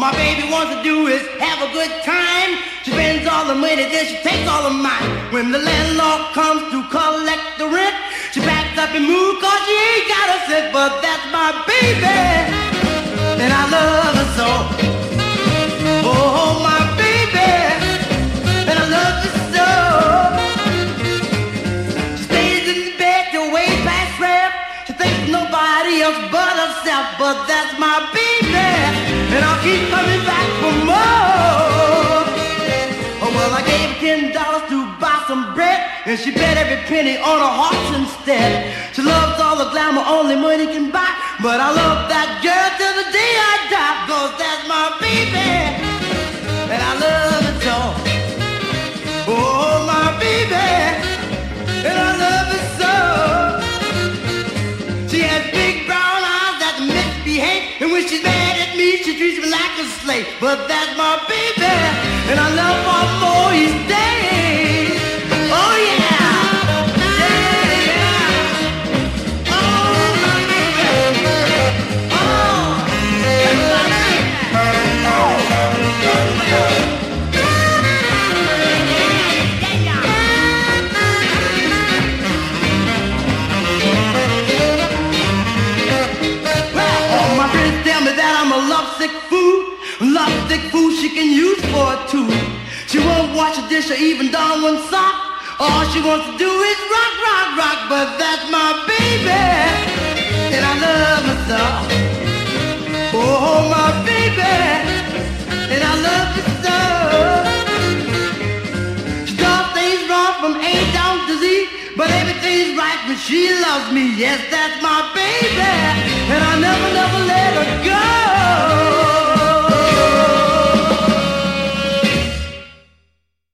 my baby wants to do is have a good time. She spends all the money, then she takes all of mine. When the landlord comes to collect the rent, she backs up and moves 'cause she ain't got a cent. But that's my baby, and I love her so. Oh, my baby, and I love her so. She stays in the bed till way past 12. She thinks nobody else but herself. But that's my baby, and I'll keep coming back for more. Oh, well, I gave her $10 to buy some bread, and she bet every penny on a horse instead. She loves all the glamour only money can buy, but I love that girl till the day I die. 'Cause that's my baby, and I love her so. Oh, my baby, and I love her so. She has big brown eyes that misbehave, and when she's mad at me, she treats me like a slave. But that's my baby, and I love her more each day. Oh yeah, yeah, yeah. Oh my baby, oh, that's my baby. Oh, my friends tell me that I'm a lovesick fool she can use for a tool. She won't wash a dish or even don one sock. All she wants to do is rock, rock, rock. But that's my baby, and I love her so. Oh, my baby, and I love her so. She does things wrong from A down to Z, but everything's right when she loves me. Yes, that's my baby, and I never, never let her go.